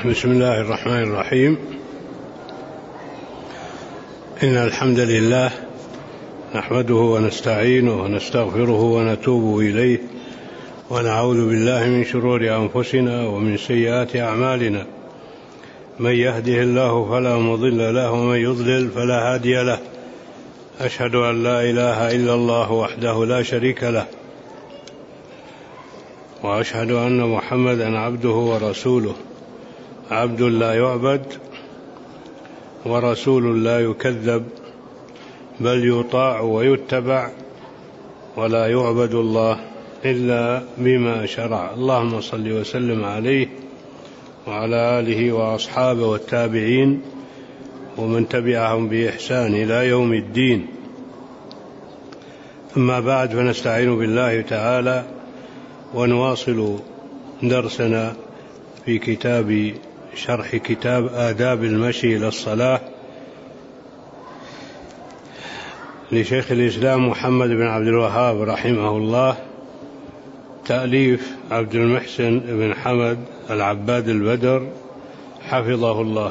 بسم الله الرحمن الرحيم. إن الحمد لله نحمده ونستعينه ونستغفره ونتوب إليه ونعوذ بالله من شرور أنفسنا ومن سيئات أعمالنا. من يهده الله فلا مضل له ومن يضلل فلا هادي له. أشهد أن لا إله إلا الله وحده لا شريك له، وأشهد أن محمدا عبده ورسوله، عبد لا يعبد ورسول لا يكذب، بل يطاع ويتبع، ولا يعبد الله إلا بما شرع. اللهم صل وسلم عليه وعلى آله وأصحابه والتابعين ومن تبعهم بإحسان إلى يوم الدين. أما بعد، فنستعين بالله تعالى ونواصل درسنا في شرح كتاب آداب المشي إلى الصلاة لشيخ الإسلام محمد بن عبد الوهاب رحمه الله، تأليف عبد المحسن بن حمد العباد البدر حفظه الله.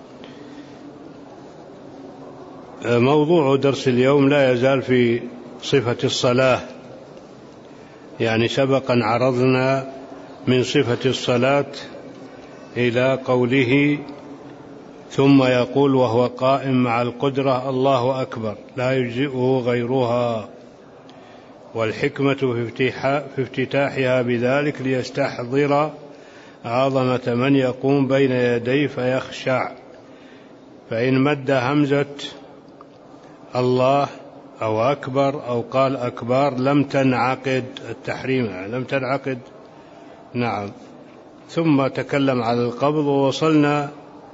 موضوع درس اليوم لا يزال في صفة الصلاة، يعني سبقا عرضنا من صفة الصلاة إلى قوله ثم يقول وهو قائم مع القدرة الله أكبر لا يجزئه غيرها، والحكمة في افتتاحها بذلك ليستحضر عظمة من يقوم بين يديه فيخشع، فإن مد همزة الله أو أكبر أو قال أكبر لم تنعقد التحريم، لم تنعقد. نعم. ثم تكلم على القبض، ووصلنا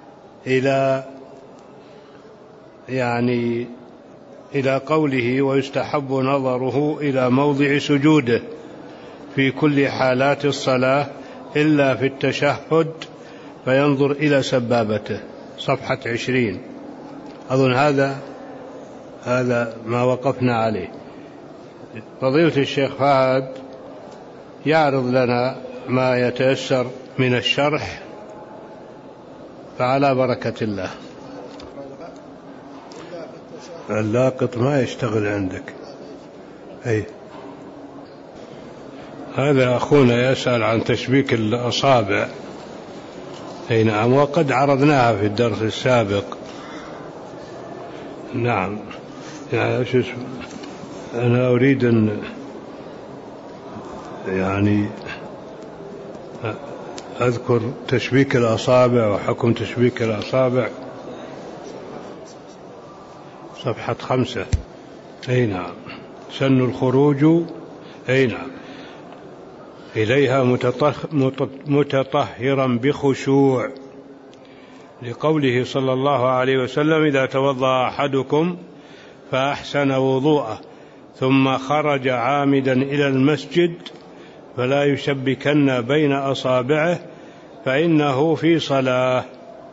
إلى قوله ويستحب نظره إلى موضع سجوده في كل حالات الصلاة إلا في التشهد فينظر إلى سبابته، صفحة 20. أظن هذا ما وقفنا عليه. فضيلة الشيخ فهد يعرض لنا ما يتيسر من الشرح، فعلى بركة الله. اللاقط ما يشتغل عندك. هذا أخونا يسأل عن تشبيك الأصابع. نعم، وقد عرضناها في الدرس السابق. نعم، أنا أريد أن أذكر تشبيك الأصابع وحكم تشبيك الأصابع، صفحة 5. نعم. سن الخروج نعم إليها متطهرا بخشوع، لقوله صلى الله عليه وسلم إذا توضأ أحدكم فأحسن وضوءه ثم خرج عامدا إلى المسجد فلا يشبكن بين أصابعه فإنه في صلاة.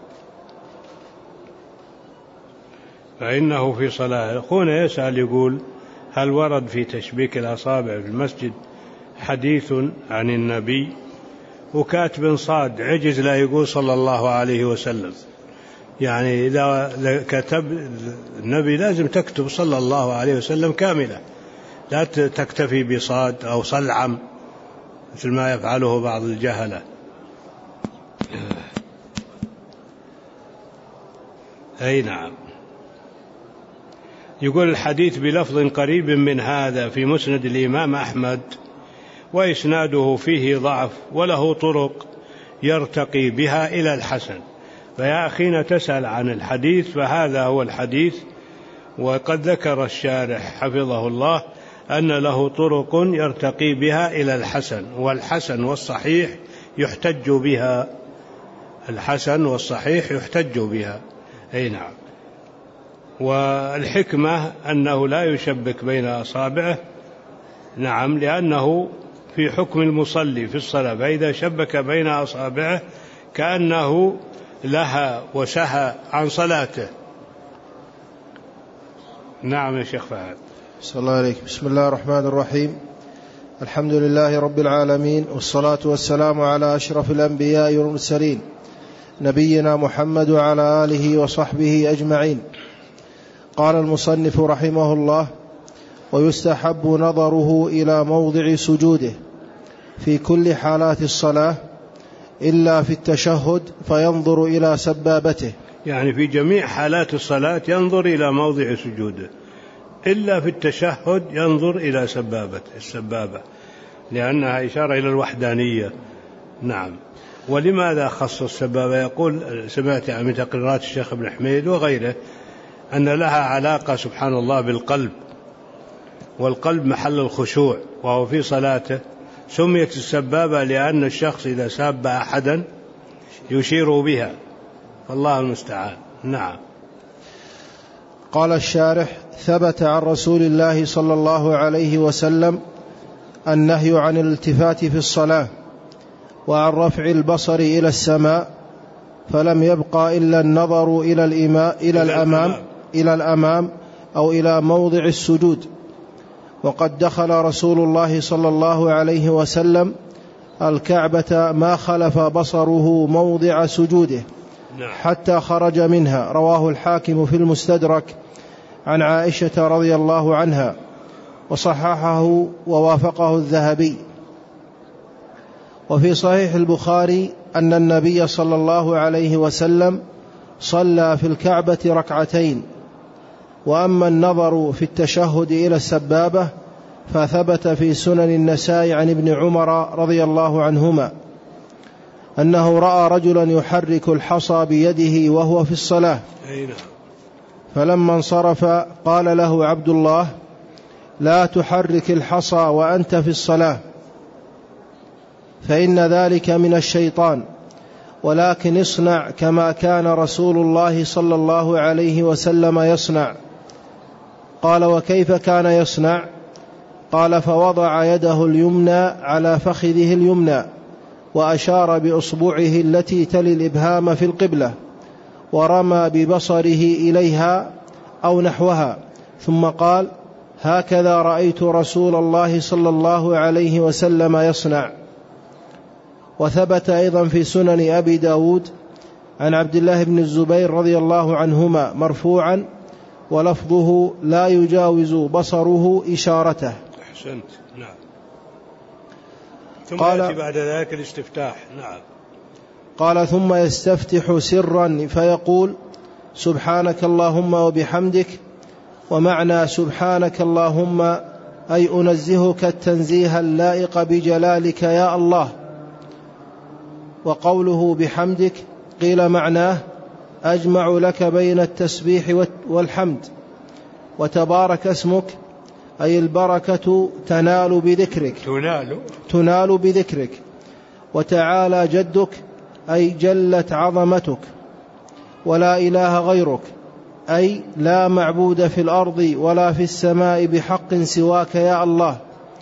أخونا يسأل يقول هل ورد في تشبيك الأصابع في المسجد حديث عن النبي؟ وكاتب صاد عجز لا يقول صلى الله عليه وسلم، يعني إذا كتب النبي لازم تكتب صلى الله عليه وسلم كاملة، لا تكتفي بصاد أو صلعم مثل ما يفعله بعض الجهلة. نعم. يقول الحديث بلفظ قريب من هذا في مسند الإمام أحمد، وإسناده فيه ضعف وله طرق يرتقي بها إلى الحسن. فيا أخينا تسأل عن الحديث، فهذا هو الحديث، وقد ذكر الشارح حفظه الله أن له طرق يرتقي بها إلى الحسن، والحسن والصحيح يحتج بها. الحسن والصحيح يحتج بها. نعم. والحكمة أنه لا يشبك بين أصابعه، نعم، لأنه في حكم المصلي في الصلاة، فإذا شبك بين أصابعه كأنه لها وسهى عن صلاته. نعم يا شيخ فهد. صلى الله عليك. بسم الله الرحمن الرحيم. الحمد لله رب العالمين، والصلاة والسلام على أشرف الأنبياء والمرسلين، نبينا محمد وعلى آله وصحبه أجمعين. قال المصنف رحمه الله: ويستحب نظره إلى موضع سجوده في كل حالات الصلاة إلا في التشهد فينظر إلى سبابته. يعني في جميع حالات الصلاة ينظر إلى موضع سجوده، إلا في التشهد ينظر إلى السبابة، لأنها إشارة إلى الوحدانية. نعم. ولماذا خص السبابة؟ يقول سمعت من تقريرات الشيخ ابن حميد وغيره أن لها علاقة سبحان الله بالقلب، والقلب محل الخشوع وهو في صلاته. سميت السبابة لأن الشخص إذا ساب أحدا يشير بها، فالله المستعان. نعم. قال الشارح: ثبت عن رسول الله صلى الله عليه وسلم النهي عن الالتفات في الصلاة وعن رفع البصر إلى السماء، فلم يبقى إلا النظر إلى الأمام أو إلى موضع السجود. وقد دخل رسول الله صلى الله عليه وسلم الكعبة ما خلف بصره موضع سجوده حتى خرج منها. رواه الحاكم في المستدرك عن عائشة رضي الله عنها، وصححه ووافقه الذهبي. وفي صحيح البخاري أن النبي صلى الله عليه وسلم صلى في الكعبة ركعتين. وأما النظر في التشهد إلى السبابة فثبت في سنن النسائي عن ابن عمر رضي الله عنهما أنه رأى رجلا يحرك الحصى بيده وهو في الصلاة، فلما انصرف قال له عبد الله: لا تحرك الحصى وأنت في الصلاة، فإن ذلك من الشيطان، ولكن اصنع كما كان رسول الله صلى الله عليه وسلم يصنع. قال: وكيف كان يصنع؟ قال: فوضع يده اليمنى على فخذه اليمنى وأشار بأصبعه التي تلي الإبهام في القبلة ورمى ببصره إليها أو نحوها، ثم قال: هكذا رأيت رسول الله صلى الله عليه وسلم يصنع. وثبت أيضا في سنن أبي داود عن عبد الله بن الزبير رضي الله عنهما مرفوعا، ولفظه: لا يجاوز بصره إشارته. أحسنت. نعم. ثم يأتي بعد ذلك الاستفتاح. نعم. قال: ثم يستفتح سرا فيقول: سبحانك اللهم وبحمدك. ومعنى سبحانك اللهم أي أنزهك التنزيه اللائق بجلالك يا الله. وقوله بحمدك قيل معناه أجمع لك بين التسبيح والحمد. وتبارك اسمك أي البركة تنال بذكرك. وتعالى جدك أي جلت عظمتك. ولا إله غيرك أي لا معبود في الأرض ولا في السماء بحق سواك يا الله.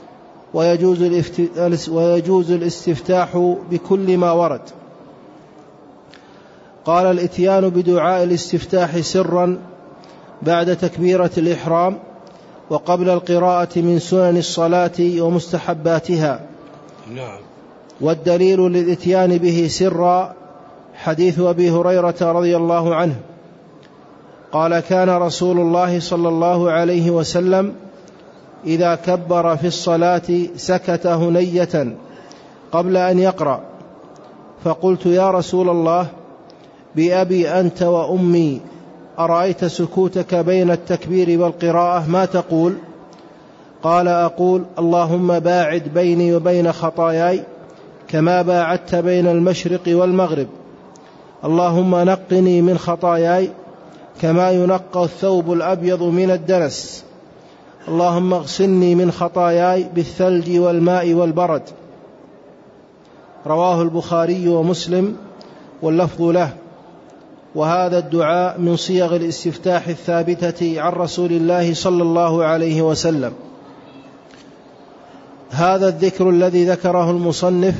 ويجوز الاستفتاح بكل ما ورد. قال: الإتيان بدعاء الاستفتاح سرا بعد تكبيرة الإحرام وقبل القراءة من سنن الصلاة ومستحباتها. نعم. والدليل للإتيان به سرا حديث أبي هريرة رضي الله عنه قال: كان رسول الله صلى الله عليه وسلم إذا كبر في الصلاة سكت هنية قبل أن يقرأ، فقلت: يا رسول الله، بأبي أنت وأمي، أرأيت سكوتك بين التكبير والقراءة ما تقول؟ قال: أقول: اللهم باعد بيني وبين خطاياي كما باعدت بين المشرق والمغرب. اللهم نقني من خطاياي كما ينقى الثوب الأبيض من الدنس. اللهم اغسلني من خطاياي بالثلج والماء والبرد. رواه البخاري ومسلم واللفظ له. وهذا الدعاء من صيغ الاستفتاح الثابتة عن رسول الله صلى الله عليه وسلم. هذا الذكر الذي ذكره المصنف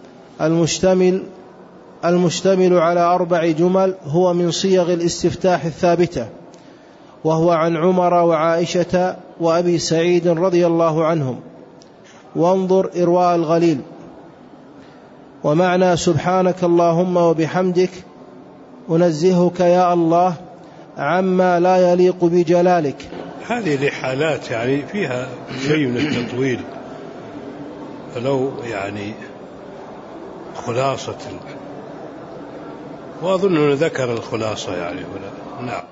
المشتمل على 4 جمل هو من صيغ الاستفتاح الثابتة، وهو عن عمر وعائشة وأبي سعيد رضي الله عنهم. وانظر إرواء الغليل. ومعنى سبحانك اللهم وبحمدك أنزهك يا الله عما لا يليق بجلالك. هذه لحالات يعني فيها شيء من التطويل، فلو يعني خلاصة، وأظن أنه ذكر الخلاصة يعني هنا. نعم.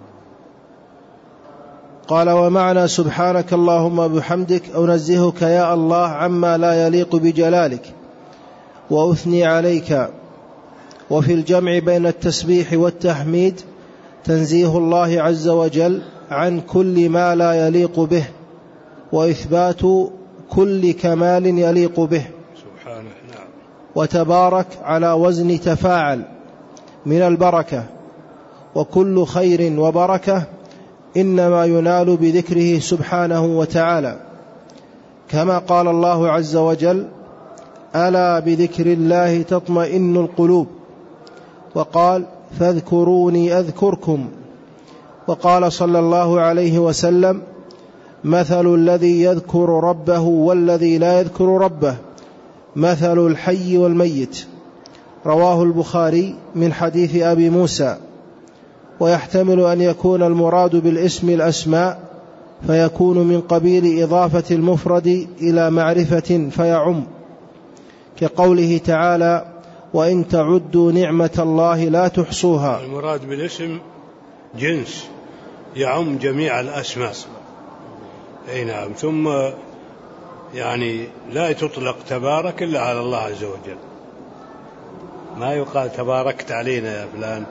قال: ومعنى سبحانك اللهم بحمدك أنزهك يا الله عما لا يليق بجلالك وأثني عليك. وفي الجمع بين التسبيح والتحميد تنزيه الله عز وجل عن كل ما لا يليق به وإثبات كل كمال يليق به سبحانه. نعم. وتبارك على وزن تفاعل من البركة، وكل خير وبركة إنما ينال بذكره سبحانه وتعالى، كما قال الله عز وجل: ألا بذكر الله تطمئن القلوب. وقال: فاذكروني أذكركم. وقال صلى الله عليه وسلم: مثل الذي يذكر ربه والذي لا يذكر ربه مثل الحي والميت. رواه البخاري من حديث أبي موسى. ويحتمل أن يكون المراد بالاسم الأسماء، فيكون من قبيل إضافة المفرد إلى معرفة فيعم، كقوله تعالى: وإن تعدوا نعمة الله لا تحصوها. المراد بالاسم جنس يعم جميع الأسماء. أي نعم. ثم يعني لا تطلق تبارك إلا على الله عز وجل، ما يقال تباركت علينا يا فلان،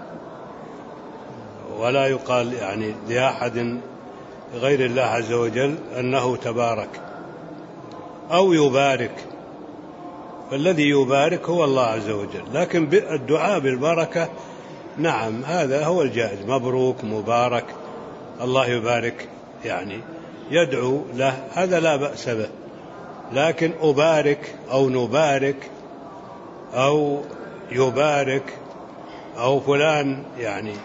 ولا يقال يعني لأحد غير الله عز وجل أنه تبارك أو يبارك، فالذي يبارك هو الله عز وجل. لكن الدعاء بالبركة نعم هذا هو الجائز، مبروك مبارك الله يبارك، يعني يدعو له، هذا لا بأس به. لكن أبارك أو نبارك أو يبارك أو فلان يعني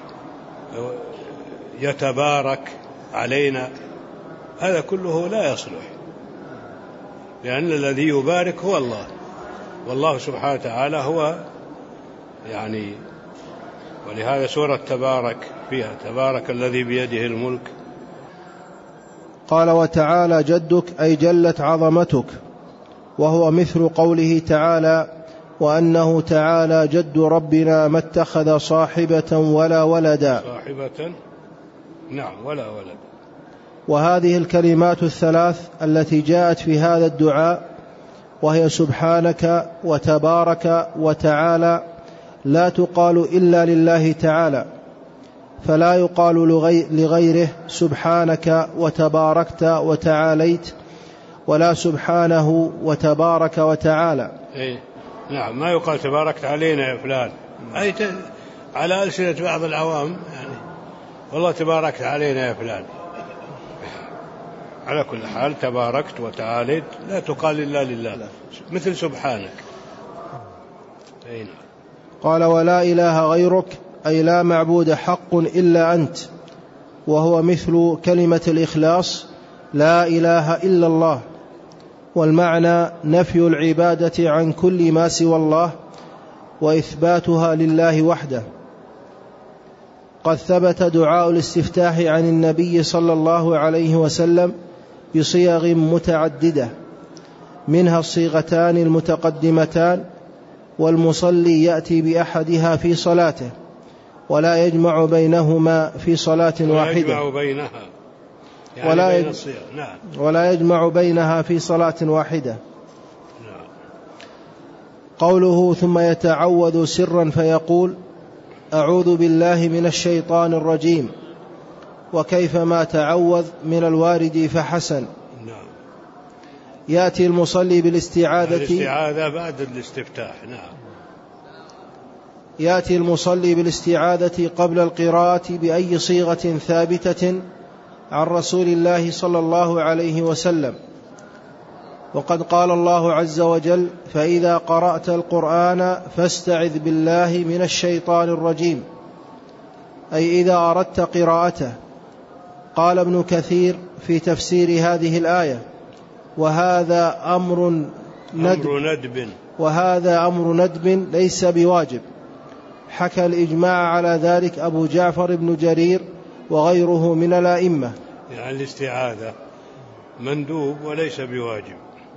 يتبارك علينا، هذا كله لا يصلح، لأن الذي يبارك هو الله، والله سبحانه وتعالى هو يعني. ولهذا سورة تبارك فيها تبارك الذي بيده الملك. قال: وتعالى جدك أي جلت عظمتك، وهو مثل قوله تعالى: وأنه تعالى جد ربنا ما اتخذ صاحبة ولا ولدا. صاحبة نعم ولا ولد. وهذه الكلمات الثلاث التي جاءت في هذا الدعاء، وهي سبحانك وتبارك وتعالى، لا تقال إلا لله تعالى، فلا يقال لغيره سبحانك وتباركت وتعاليت، ولا سبحانه وتبارك وتعالى. نعم، ما يقال تباركت علينا يا فلان، أي على ألسنة بعض العوام يعني والله تباركت علينا يا فلان. على كل حال تباركت وتعاليت لا تقال إلا لله، مثل سبحانك. قال: ولا إله غيرك أي لا معبود حق إلا أنت، وهو مثل كلمة الإخلاص لا إله إلا الله، والمعنى نفي العبادة عن كل ما سوى الله وإثباتها لله وحده. قد ثبت دعاء الاستفتاح عن النبي صلى الله عليه وسلم بصيغ متعددة، منها الصيغتان المتقدمتان، والمصلي يأتي بأحدها في صلاته ولا يجمع بينهما في صلاة واحدة، ولا يجمع بينها في صلاة واحدة. قوله ثم يتعوذ سرا فيقول: أعوذ بالله من الشيطان الرجيم، وكيفما تعوذ من الوارد فحسن. يأتي المصلي بالاستعاذة بعد الاستفتاح. نعم. يأتي المصلي بالاستعاذة قبل القراءة بأي صيغة ثابتة عن رسول الله صلى الله عليه وسلم. وقد قال الله عز وجل: فإذا قرأت القرآن فاستعذ بالله من الشيطان الرجيم، أي إذا أردت قراءته. قال ابن كثير في تفسير هذه الآية: وهذا أمر ندب ليس بواجب، حكى الإجماع على ذلك أبو جعفر بن جرير وغيره من الأئمة. يعني الاستعاذة مندوب وليس بواجب.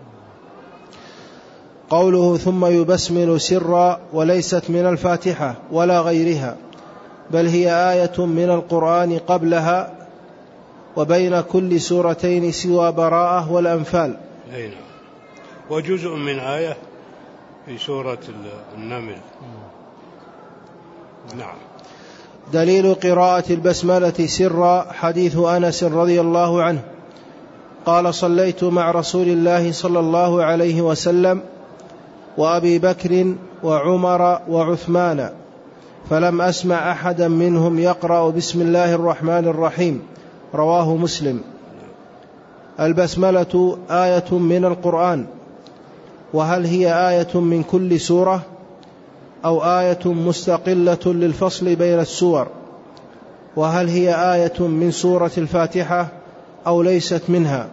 قوله ثم يبسمل سرا وليست من الفاتحة ولا غيرها، بل هي آية من القرآن قبلها وبين كل سورتين سوى براءة والأنفال. وجزء من آية في سورة النمل. نعم. دليل قراءة البسملة سرا حديث أنس رضي الله عنه قال صليت مع رسول الله صلى الله عليه وسلم وأبي بكر وعمر وعثمان فلم أسمع أحدا منهم يقرأ بسم الله الرحمن الرحيم. رواه مسلم. البسملة آية من القرآن، وهل هي آية من كل سورة أو آية مستقلة للفصل بين السور؟ وهل هي آية من سورة الفاتحة أو ليست منها؟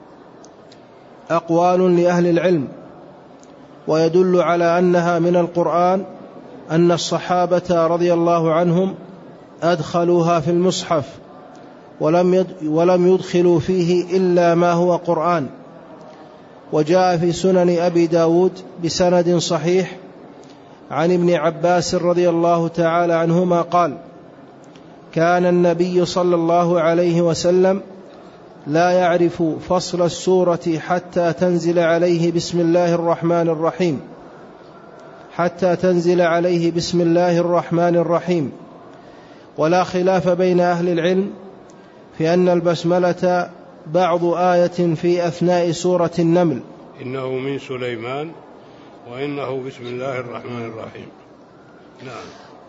أقوال لأهل العلم، ويدل على أنها من القرآن أن الصحابة رضي الله عنهم أدخلوها في المصحف ولم يدخلوا فيه إلا ما هو قرآن. وجاء في سنن أبي داود بسند صحيح عن ابن عباس رضي الله تعالى عنهما قال كان النبي صلى الله عليه وسلم لا يعرف فصل السورة حتى تنزل عليه بسم الله الرحمن الرحيم، حتى تنزل عليه بسم الله الرحمن الرحيم. ولا خلاف بين أهل العلم في أن البسملة بعض آية في أثناء سورة النمل، إنه من سليمان وإنه بسم الله الرحمن الرحيم. نعم.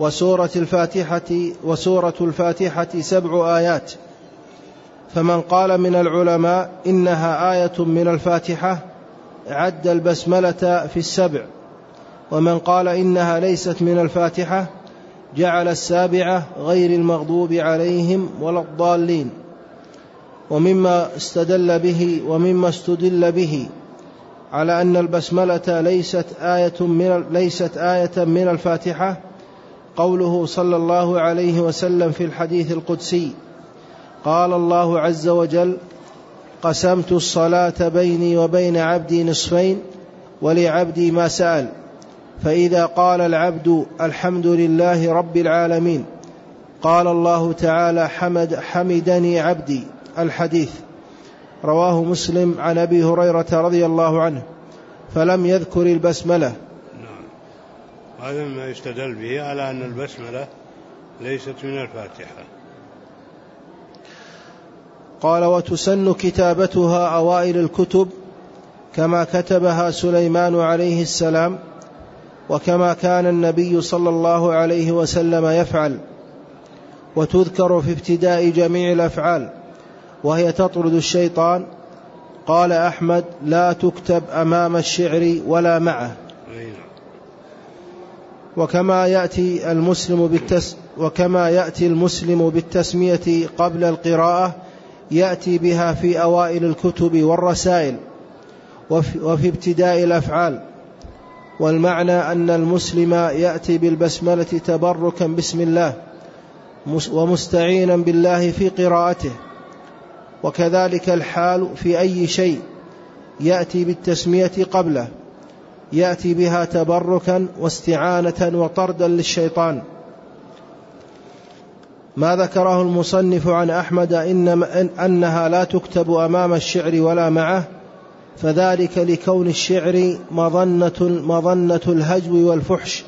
وسورة الفاتحة 7 آيات، فمن قال من العلماء إنها آية من الفاتحة عد البسملة في 7، ومن قال إنها ليست من الفاتحة جعل 7 غير المغضوب عليهم ولا الضالين. ومما استدل به على أن البسملة ليست آية من الفاتحة قوله صلى الله عليه وسلم في الحديث القدسي قال الله عز وجل قسمت الصلاة بيني وبين عبدي نصفين ولعبدي ما سأل، فإذا قال العبد الحمد لله رب العالمين قال الله تعالى حمدني عبدي. الحديث رواه مسلم عن أبي هريرة رضي الله عنه، فلم يذكر البسملة. نعم. هذا ما يستدل به على أن البسملة ليست من الفاتحة. قال وتسن كتابتها أوائل الكتب كما كتبها سليمان عليه السلام، وكما كان النبي صلى الله عليه وسلم يفعل، وتذكر في ابتداء جميع الأفعال وهي تطرد الشيطان. قال أحمد لا تكتب أمام الشعر ولا معه. وكما يأتي المسلم بالتسمية قبل القراءة يأتي بها في أوائل الكتب والرسائل وفي ابتداء الأفعال. والمعنى أن المسلم يأتي بالبسملة تبركا بسم الله ومستعينا بالله في قراءته، وكذلك الحال في أي شيء يأتي بالتسمية قبله يأتي بها تبركا واستعانة وطردا للشيطان. ما ذكره المصنف عن أحمد أنها لا تكتب أمام الشعر ولا معه، فذلك لكون الشعر مظنة الهجو والفحش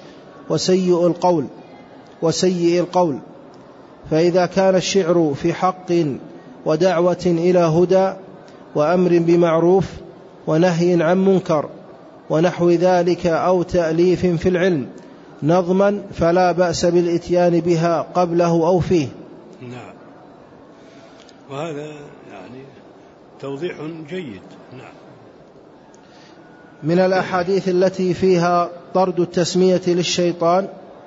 وسيء القول. فإذا كان الشعر في حق ودعوة إلى هدى وأمر بمعروف ونهي عن منكر ونحو ذلك أو تأليف في العلم نظما فلا بأس بالإتيان بها قبله أو فيه. نعم. وهذا يعني توضيح جيد. نعم. من الأحاديث التي فيها طرد التسمية للشيطان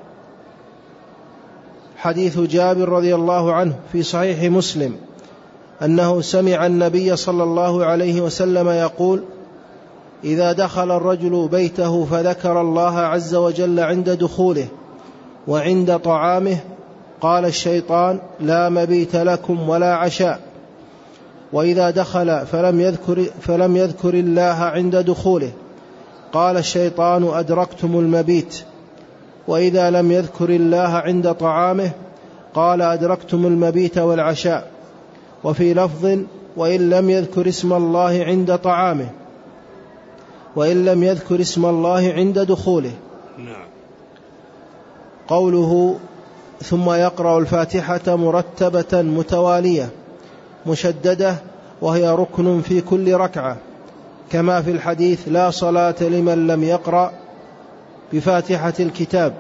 حديث جابر رضي الله عنه في صحيح مسلم أنه سمع النبي صلى الله عليه وسلم يقول إذا دخل الرجل بيته فذكر الله عز وجل عند دخوله وعند طعامه قال الشيطان لا مبيت لكم ولا عشاء. وإذا دخل فلم يذكر الله عند دخوله قال الشيطان أدركتم المبيت. وإذا لم يذكر الله عند طعامه قال أدركتم المبيت والعشاء. وفي لفظ وإن لم يذكر اسم الله عند طعامه وإن لم يذكر اسم الله عند دخوله. قوله ثم يقرأ الفاتحة مرتبة متوالية مشددة وهي ركن في كل ركعة، كما في الحديث لا صلاة لمن لم يقرأ بفاتحة الكتاب.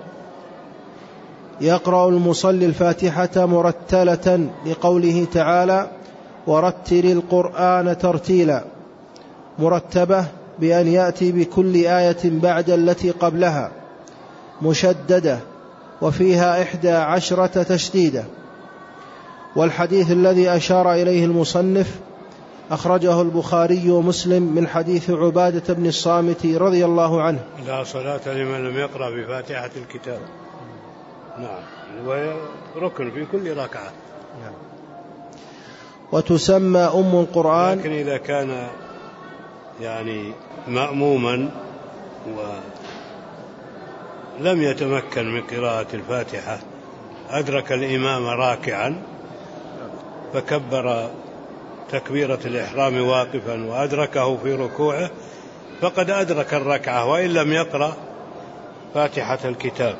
يقرأ المصلي الفاتحة مرتلة لقوله تعالى ورتل القرآن ترتيلا، مرتبة بأن يأتي بكل آية بعد التي قبلها، مشددة وفيها 11 تشديدة. والحديث الذي أشار إليه المصنف أخرجه البخاري ومسلم من حديث عبادة بن الصامت رضي الله عنه لا صلاة لمن لم يقرأ بفاتحة الكتاب. نعم، وهي ركن في كل ركعة. نعم. وتسمى أم القرآن، لكن إذا كان يعني مأموما ولم يتمكن من قراءة الفاتحة، أدرك الإمام راكعا فكبر تكبيرة الإحرام واقفا وأدركه في ركوعه فقد أدرك الركعة وإن لم يقرأ فاتحة الكتاب.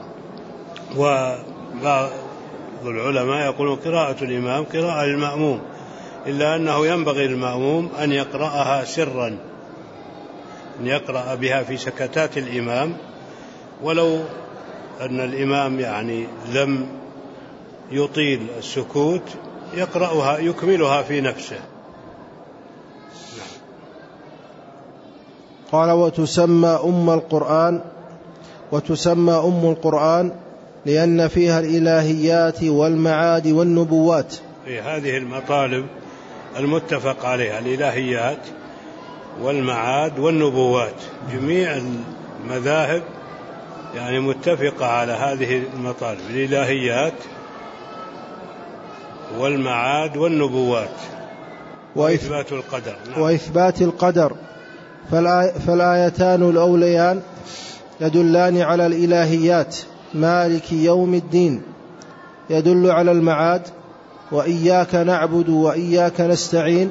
وبعض العلماء يقولون قراءة الإمام قراءة للمأموم، إلا أنه ينبغي للمأموم أن يقرأها سرا، أن يقرأ بها في سكتات الإمام، ولو أن الإمام يعني لم يطيل السكوت يقرأها يكملها في نفسه. قال وتسمى أم القرآن لأن فيها الإلهيات والمعاد والنبوات. في هذه المطالب المتفق عليها الإلهيات والمعاد والنبوات، جميع المذاهب يعني متفقة على هذه المطالب، الإلهيات والمعاد والنبوات وإثبات القدر. نعم. وإثبات القدر. فالآيتان الأوليان يدلان على الإلهيات مالك يوم الدين، يدل على المعاد وإياك نعبد وإياك نستعين،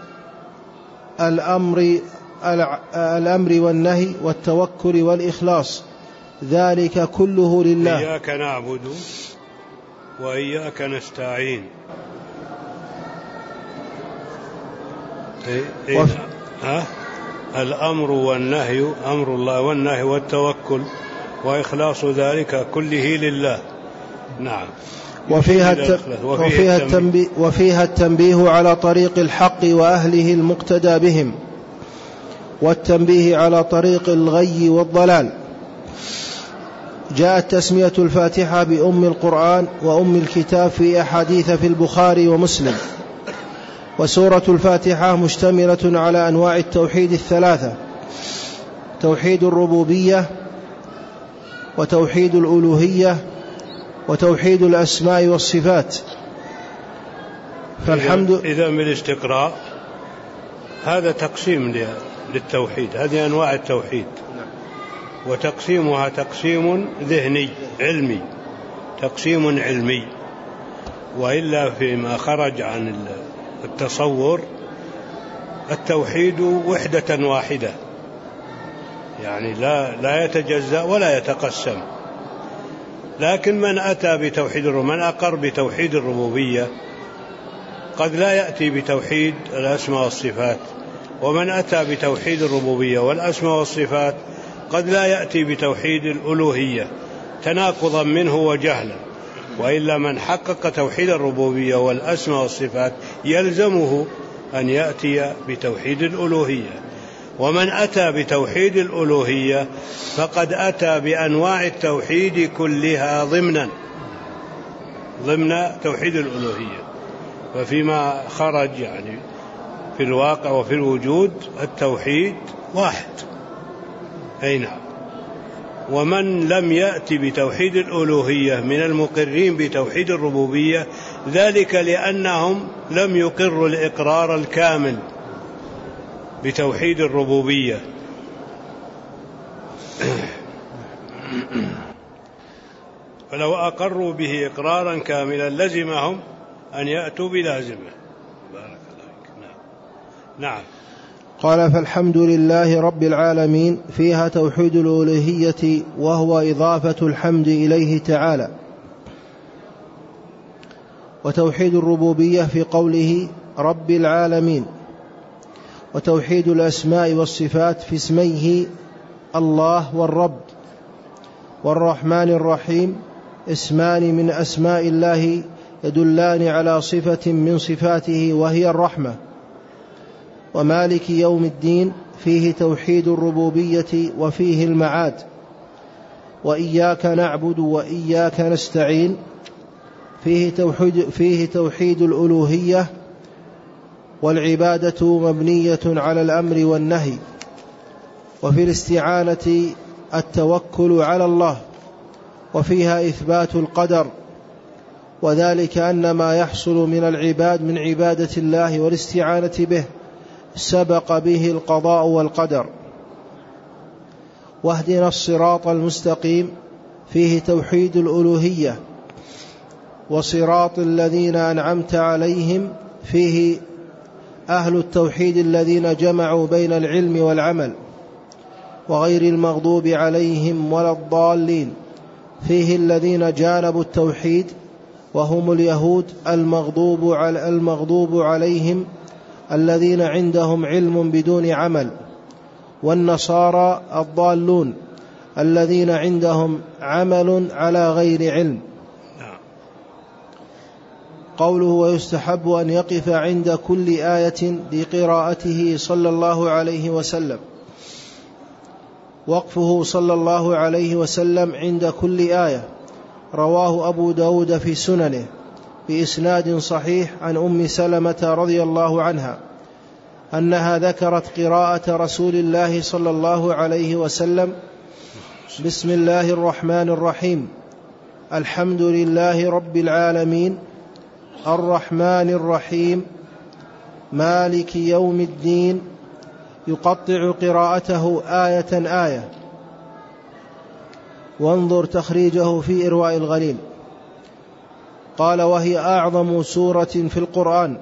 الأمر والنهي والتوكل والإخلاص، ذلك كله لله. إياك نعبد وإياك نستعين. الأمر والنهي، أمر الله والنهي والتوكل وإخلاص ذلك كله لله. نعم. وفيها التنبيه على طريق الحق وأهله المقتدى بهم، والتنبيه على طريق الغي والضلال. جاءت تسمية الفاتحة بأم القرآن وأم الكتاب في أحاديث في البخاري ومسلم. وسورة الفاتحة مشتملة على أنواع التوحيد الثلاثة: توحيد الربوبية وتوحيد الألوهية وتوحيد الأسماء والصفات. إذا من الاستقراء هذا تقسيم للتوحيد، هذه أنواع التوحيد، وتقسيمها تقسيم ذهني علمي، تقسيم علمي، وإلا فيما خرج عن التصور التوحيد وحدة واحدة، يعني لا يتجزأ ولا يتقسم. لكن من أتى بتوحيد من أقر بتوحيد الربوبية قد لا يأتي بتوحيد الأسماء والصفات، ومن أتى بتوحيد الربوبية والأسماء والصفات قد لا يأتي بتوحيد الألوهية تناقضا منه وجهلا. وإلا من حقق توحيد الربوبية والأسماء والصفات يلزمه أن يأتي بتوحيد الألوهية، ومن أتى بتوحيد الألوهية فقد أتى بأنواع التوحيد كلها ضمن توحيد الألوهية. ففيما خرج يعني في الواقع وفي الوجود التوحيد واحد. أي نعم. ومن لم يأت بتوحيد الألوهية من المقرين بتوحيد الربوبية، ذلك لأنهم لم يقروا الإقرار الكامل بتوحيد الربوبية. فلو أقروا به إقرارا كاملا لزمهم أن يأتوا بلازمه. بارك الله فيك. نعم. قال: فالحمد لله رب العالمين فيها توحيد الألوهية، وهو إضافة الحمد إليه تعالى. وتوحيد الربوبية في قوله رب العالمين. وتوحيد الأسماء والصفات في اسميه الله والرب. والرحمن الرحيم اسمان من أسماء الله يدلان على صفة من صفاته وهي الرحمة. ومالك يوم الدين فيه توحيد الربوبية وفيه المعاد. وإياك نعبد وإياك نستعين فيه توحيد الألوهية، والعبادة مبنية على الأمر والنهي. وفي الاستعانة التوكل على الله، وفيها إثبات القدر، وذلك أن ما يحصل من العباد من عبادة الله والاستعانة به سبق به القضاء والقدر. واهدنا الصراط المستقيم فيه توحيد الألوهية، وصراط الذين أنعمت عليهم فيه أهل التوحيد الذين جمعوا بين العلم والعمل. وغير المغضوب عليهم ولا الضالين فيه الذين جانبوا التوحيد، وهم اليهود المغضوب عليهم الذين عندهم علم بدون عمل، والنصارى الضالون الذين عندهم عمل على غير علم. قوله: ويستحب أن يقف عند كل آية لقراءته صلى الله عليه وسلم. وقفه صلى الله عليه وسلم عند كل آية رواه أبو داود في سننه بإسناد صحيح عن أم سلمة رضي الله عنها أنها ذكرت قراءة رسول الله صلى الله عليه وسلم: بسم الله الرحمن الرحيم، الحمد لله رب العالمين، الرحمن الرحيم، مالك يوم الدين، يقطع قراءته آية آية. وانظر تخريجه في إرواء الغليل. قال: وهي أعظم سورة في القرآن،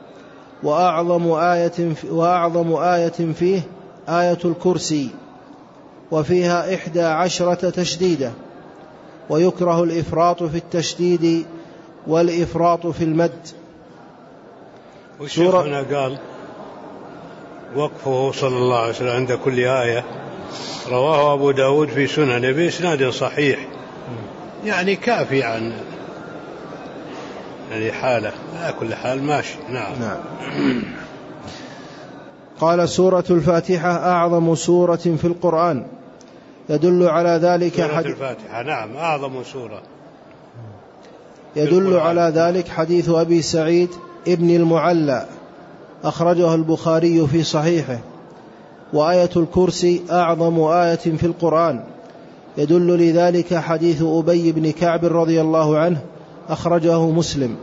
وأعظم آية فيه آية الكرسي، وفيها 11 تشديدة. ويكره الإفراط في التشديد والإفراط في المد. والشيخ هنا قال: وقفه صلى الله عليه وسلم عند كل آية رواه أبو داود في سننه بإسناد صحيح، يعني كافي عن يعني حالة، لا كل حال ماشي. نعم. قال: سورة الفاتحة أعظم سورة في القرآن، يدل على ذلك سورة الفاتحة نعم أعظم سورة، يدل على ذلك حديث أبي سعيد ابن المعلى أخرجه البخاري في صحيحه. وآية الكرسي أعظم آية في القرآن، يدل لذلك حديث أبي بن كعب رضي الله عنه أخرجه مسلم.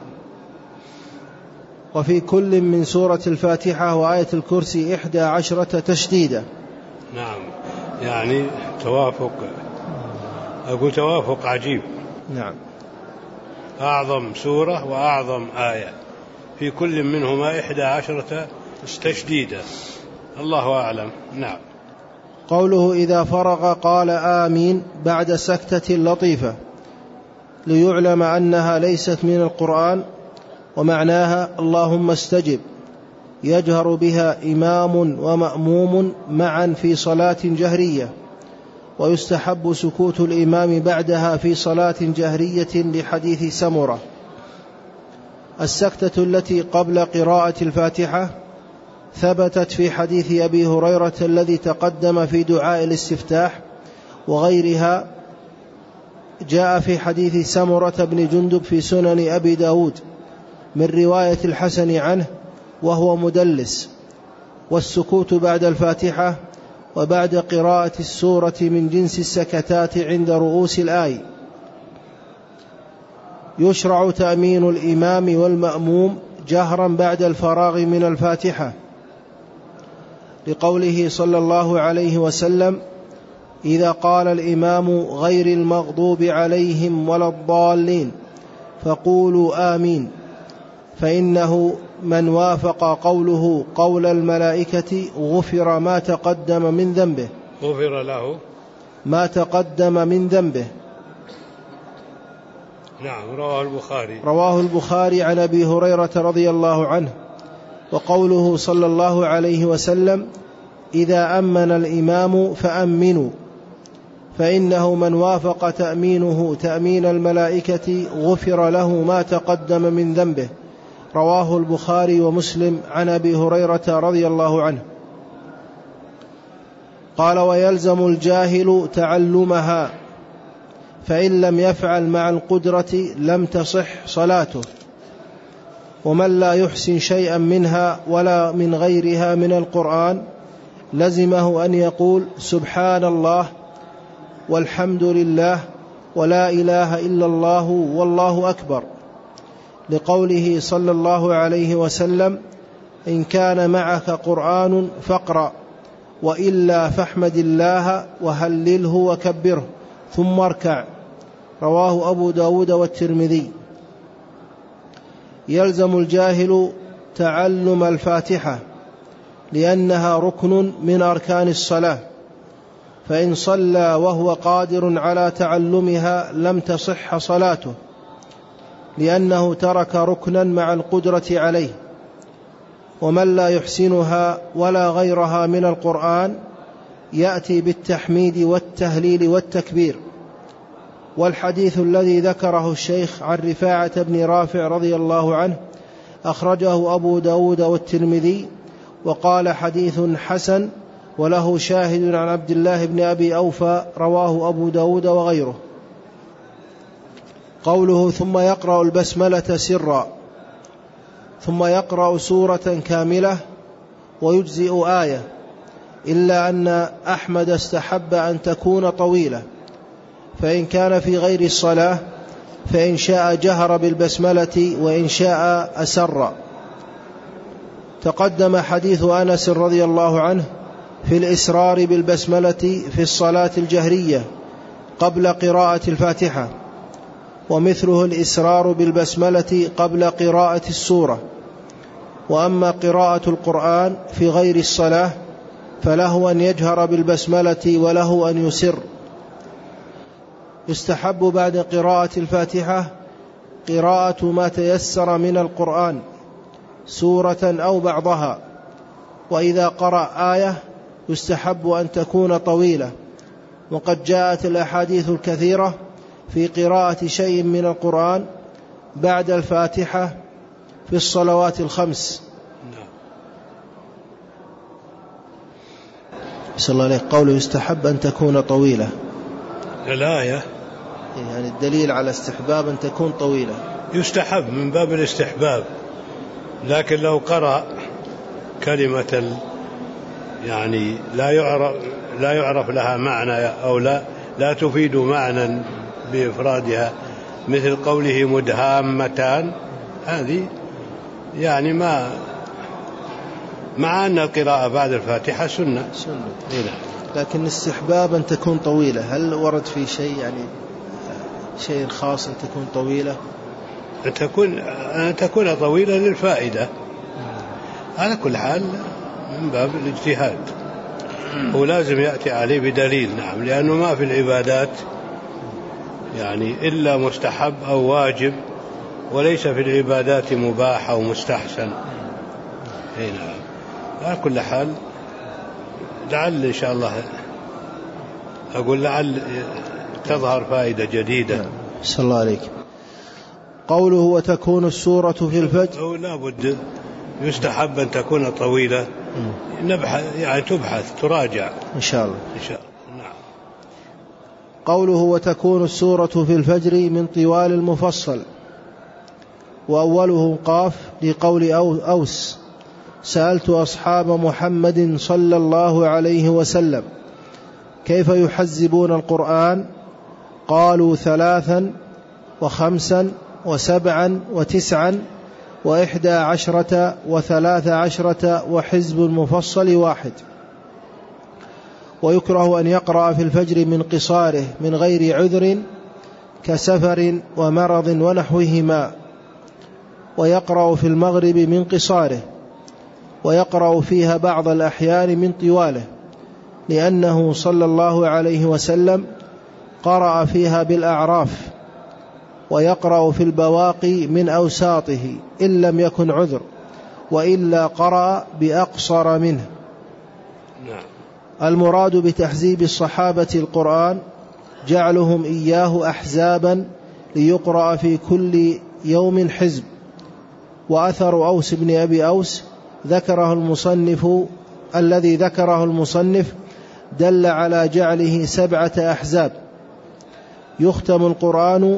وفي كل من سورة الفاتحة وآية الكرسي 11 تشديدة. نعم، يعني توافق، أقول توافق عجيب. نعم، أعظم سورة وأعظم آية في كل منهما 11 تشديدة، الله أعلم. نعم. قوله: إذا فرغ قال آمين بعد سكتة لطيفة، ليعلم أنها ليست من القرآن، ومعناها اللهم استجب، يجهر بها إمام ومأموم معا في صلاة جهرية. ويستحب سكوت الإمام بعدها في صلاة جهرية لحديث سمرة. السكتة التي قبل قراءة الفاتحة ثبتت في حديث أبي هريرة الذي تقدم في دعاء الاستفتاح، وغيرها جاء في حديث سمرة بن جندب في سنن أبي داود من رواية الحسن عنه وهو مدلس. والسكوت بعد الفاتحة وبعد قراءة السورة من جنس السكتات عند رؤوس الآي. يشرع تأمين الإمام والمأموم جهرا بعد الفراغ من الفاتحة، لقوله صلى الله عليه وسلم: إذا قال الإمام غير المغضوب عليهم ولا الضالين فقولوا آمين، فإنه من وافق قوله قول الملائكة غفر ما تقدم من ذنبه. غفر له ما تقدم من ذنبه. نعم. رواه البخاري عن أبي هريرة رضي الله عنه. وقوله صلى الله عليه وسلم: إذا أمن الإمام فأمنوا، فإنه من وافق تأمينه تأمين الملائكة غفر له ما تقدم من ذنبه. رواه البخاري ومسلم عن أبي هريرة رضي الله عنه. قال: ويلزم الجاهل تعلمها، فإن لم يفعل مع القدرة لم تصح صلاته. ومن لا يحسن شيئا منها ولا من غيرها من القرآن لزمه أن يقول سبحان الله والحمد لله ولا إله إلا الله والله أكبر، لقوله صلى الله عليه وسلم: إن كان معك قرآن فاقرأ، وإلا فاحمد الله وهلله وكبره ثم اركع. رواه أبو داود والترمذي. يلزم الجاهل تعلم الفاتحة لأنها ركن من أركان الصلاة، فإن صلى وهو قادر على تعلمها لم تصح صلاته، لأنه ترك ركنا مع القدرة عليه. ومن لا يحسنها ولا غيرها من القرآن يأتي بالتحميد والتهليل والتكبير. والحديث الذي ذكره الشيخ عن رفاعة بن رافع رضي الله عنه أخرجه أبو داود والترمذي، وقال حديث حسن، وله شاهد عن عبد الله بن أبي أوفى رواه أبو داود وغيره. قوله ثم يقرأ البسملة سرا، ثم يقرأ سورة كاملة ويجزئ آية، إلا أن أحمد استحب أن تكون طويلة، فإن كان في غير الصلاة فإن شاء جهر بالبسملة وإن شاء أسر. تقدم حديث أنس رضي الله عنه في الإسرار بالبسملة في الصلاة الجهرية قبل قراءة الفاتحة، ومثله الإسرار بالبسملة قبل قراءة السورة. وأما قراءة القرآن في غير الصلاة فله أن يجهر بالبسملة وله أن يسر. يستحب بعد قراءة الفاتحة قراءة ما تيسر من القرآن، سورة أو بعضها، وإذا قرأ آية يستحب أن تكون طويلة، وقد جاءت الأحاديث الكثيرة في قراءة شيء من القرآن بعد الفاتحة في الصلوات الخمس. بسم الله عليك. قوله يستحب أن تكون طويلة، الآية يعني الدليل على استحباب أن تكون طويلة. يستحب من باب الاستحباب، لكن لو قرأ كلمة يعني لا يعرف لها معنى أو لا تفيد معنى بإفرادها، مثل قوله مدهامتان، هذه يعني مع أن القراءة بعد الفاتحة سنة. لكن استحباب أن تكون طويلة، هل ورد في شيء يعني شيء خاص أن تكون طويلة؟ أن تكون طويلة للفائدة، على كل حال من باب الاجتهاد، ولازم يأتي عليه بدليل. نعم، لأنه ما في العبادات يعني إلا مستحب أو واجب، وليس في العبادات مباح أو مستحسن. نعم، على كل حال لعل إن شاء الله أقول لعل تظهر فائدة جديدة. صلى الله عليك. قوله وتكون السورة في الفجر، لا بد يستحب أن تكون طويلة، نبحث يعني تبحث تراجع إن شاء الله. نعم. قوله وتكون السورة في الفجر من طوال المفصل، وأوله قاف لقول أوس، سألت أصحاب محمد صلى الله عليه وسلم كيف يحزبون القرآن؟ قالوا 3 و5 و7 و9 و11 و13 وحزب المفصل 1. ويكره أن يقرأ في الفجر من قصاره من غير عذر كسفر ومرض ونحوهما، ويقرأ في المغرب من قصاره، ويقرأ فيها بعض الأحيان من طواله، لأنه صلى الله عليه وسلم قرأ فيها بالأعراف، ويقرأ في البواقي من أوساطه إن لم يكن عذر، وإلا قرأ بأقصر منه. المراد بتحزيب الصحابة القرآن جعلهم إياه أحزابا ليقرأ في كل يوم حزب. وأثر أوس بن أبي أوس الذي ذكره المصنف دل على جعله 7 أحزاب يختم القرآن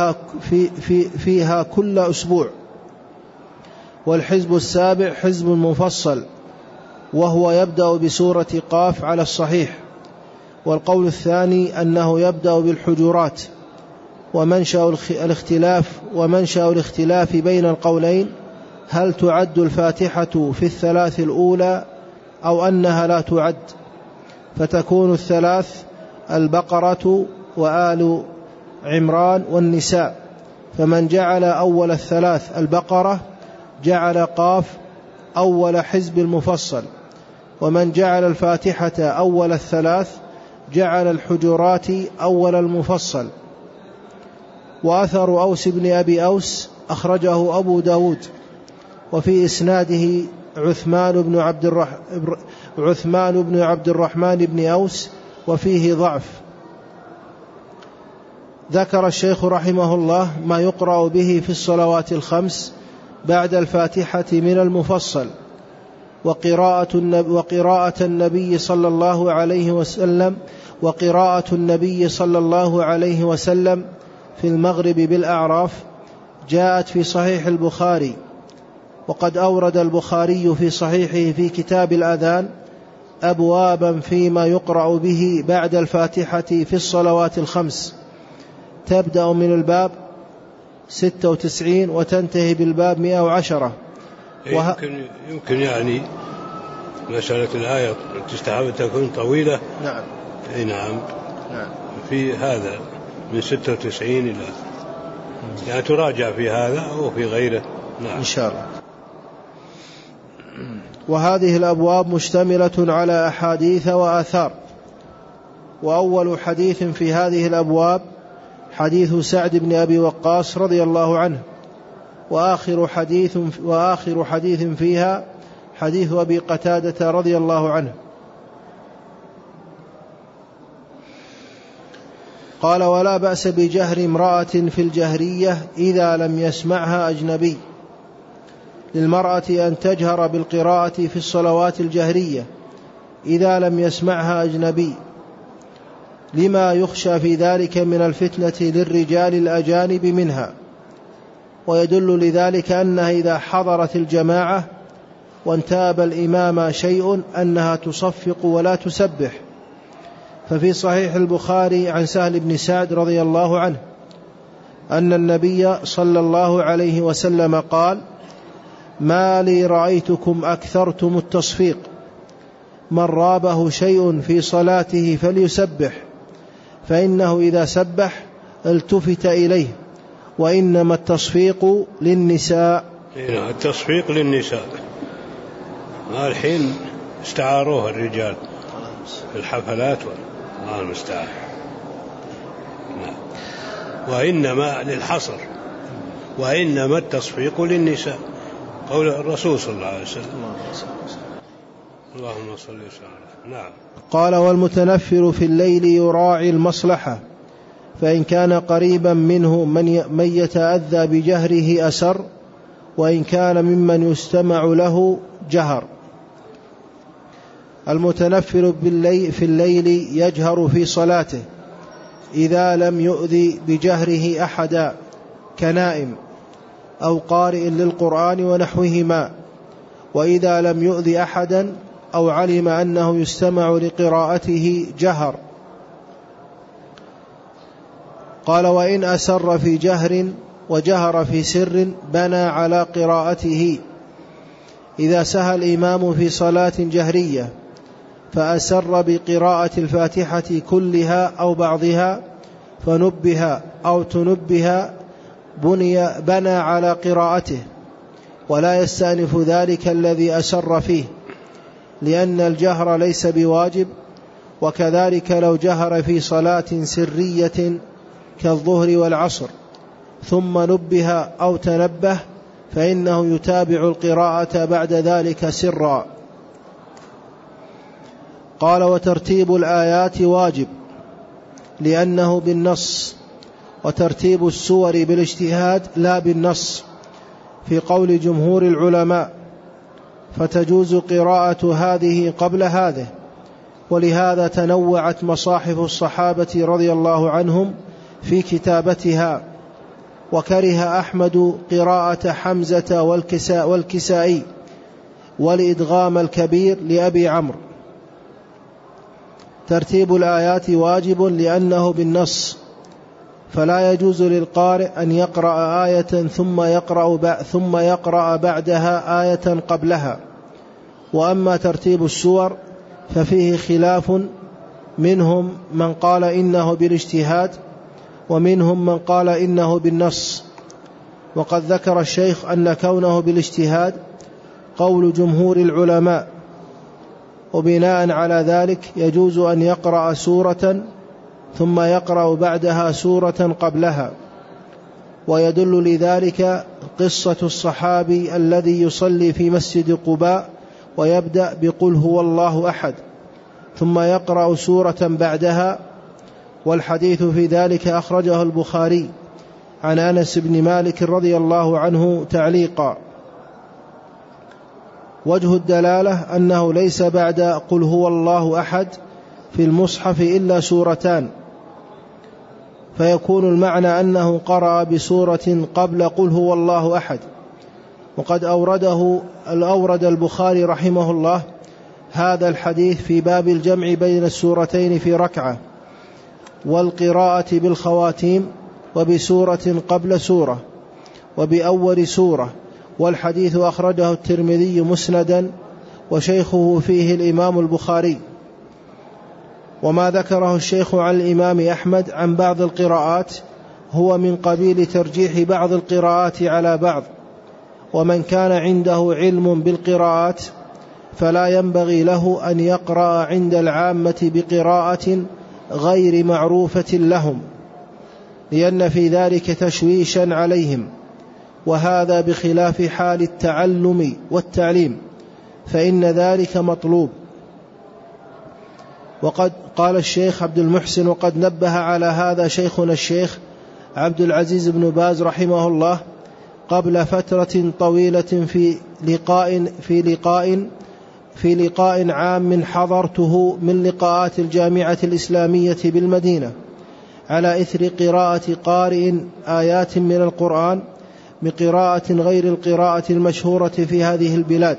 فيها كل أسبوع. والحزب السابع حزب مفصل، وهو يبدأ بسورة قاف على الصحيح. والقول الثاني أنه يبدأ بالحجرات. ومنشأ الاختلاف بين القولين هل تعد الفاتحة في 3 الأولى أو أنها لا تعد، فتكون 3 البقرة وآل عمران والنساء، فمن جعل أول 3 البقرة جعل قاف أول حزب المفصل، ومن جعل الفاتحة أول 3 جعل الحجرات أول المفصل. وأثر أوس بن أبي أوس أخرجه أبو داود، وفي إسناده عثمان بن عبد الرحمن بن أوس، وفيه ضعف. ذكر الشيخ رحمه الله ما يقرأ به في الصلوات الخمس بعد الفاتحة من المفصل، وقراءة النبي صلى الله عليه وسلم في المغرب بالأعراف جاءت في صحيح البخاري. وقد أورد البخاري في صحيحه في كتاب الأذان أبوابا فيما يقرأ به بعد الفاتحة في الصلوات الخمس، تبدأ من الباب 96 وتنتهي بالباب 110. يمكن يعني مسألة الآية تستحب تكون طويلة. نعم. نعم. في هذا من 96 إلى يعني تراجع في هذا أو في غيره. نعم. إن شاء الله. وهذه الأبواب مشتملة على أحاديث وآثار. وأول حديث في هذه الأبواب حديث سعد بن أبي وقاص رضي الله عنه، وآخر حديث فيها حديث أبي قتادة رضي الله عنه. قال: ولا بأس بجهر امرأة في الجهرية إذا لم يسمعها أجنبي. للمرأة أن تجهر بالقراءة في الصلوات الجهرية إذا لم يسمعها أجنبي، لما يخشى في ذلك من الفتنة للرجال الأجانب منها. ويدل لذلك أنها إذا حضرت الجماعة وانتاب الإمام شيء أنها تصفق ولا تسبح. ففي صحيح البخاري عن سهل بن سعد رضي الله عنه أن النبي صلى الله عليه وسلم قال: ما لي رأيتكم أكثرتم التصفيق، من رابه شيء في صلاته فليسبح، فإنه إذا سبح التفت إليه، وإنما التصفيق للنساء. التصفيق للنساء الحين استعاروها الرجال في الحفلات المستعار، وإنما للحصر، وإنما التصفيق للنساء، قول الرسول صلى الله عليه وسلم. اللهم صل وسلم. نعم. قال: والمتنفر في الليل يراعي المصلحة، فإن كان قريبا منه من يتأذى بجهره أسر، وإن كان ممن يستمع له جهر. المتنفر في الليل يجهر في صلاته إذا لم يؤذي بجهره أحدا، كنائم أو قارئ للقرآن ونحوهما، وإذا لم يؤذ أحدا أو علم أنه يستمع لقراءته جهر. قال: وإن أسر في جهر وجهر في سر بنى على قراءته. إذا سهى الإمام في صلاة جهرية فأسر بقراءة الفاتحة كلها أو بعضها فنبه أو تنبه بنى على قراءته، ولا يستأنف ذلك الذي أسر فيه، لأن الجهر ليس بواجب. وكذلك لو جهر في صلاة سرية كالظهر والعصر ثم نبه أو تنبه فإنه يتابع القراءة بعد ذلك سرا. قال: وترتيب الآيات واجب لأنه بالنص، وترتيب السور بالاجتهاد لا بالنص في قول جمهور العلماء، فتجوز قراءة هذه قبل هذه. ولهذا تنوعت مصاحف الصحابة رضي الله عنهم في كتابتها. وكره أحمد قراءة حمزة والكسائي والإدغام الكبير لأبي عمرو. ترتيب الآيات واجب لأنه بالنص، فلا يجوز للقارئ أن يقرأ آية ثم يقرأ بعدها آية قبلها. وأما ترتيب السور ففيه خلاف، منهم من قال إنه بالاجتهاد ومنهم من قال إنه بالنص. وقد ذكر الشيخ أن كونه بالاجتهاد قول جمهور العلماء، وبناء على ذلك يجوز أن يقرأ سورة ثم يقرأ بعدها سورة قبلها. ويدل لذلك قصة الصحابي الذي يصلي في مسجد قباء ويبدأ بقل هو الله أحد ثم يقرأ سورة بعدها، والحديث في ذلك أخرجه البخاري عن أنس بن مالك رضي الله عنه تعليقا. وجه الدلالة أنه ليس بعد قل هو الله أحد في المصحف إلا سورتان، فيكون المعنى أنه قرأ بسورة قبل قل هو الله أحد. وقد أورد البخاري رحمه الله هذا الحديث في باب الجمع بين السورتين في ركعة، والقراءة بالخواتيم، وبسورة قبل سورة، وبأول سورة. والحديث أخرجه الترمذي مسندا، وشيخه فيه الإمام البخاري. وما ذكره الشيخ عن الإمام أحمد عن بعض القراءات هو من قبيل ترجيح بعض القراءات على بعض. ومن كان عنده علم بالقراءات فلا ينبغي له أن يقرأ عند العامة بقراءة غير معروفة لهم، لأن في ذلك تشويشا عليهم، وهذا بخلاف حال التعلم والتعليم، فإن ذلك مطلوب. وقد قال الشيخ عبد المحسن، وقد نبه على هذا شيخنا الشيخ عبد العزيز بن باز رحمه الله قبل فترة طويلة في لقاء عام حضرته من لقاءات الجامعة الإسلامية بالمدينة، على إثر قراءة قارئ آيات من القرآن بقراءة غير القراءة المشهورة في هذه البلاد.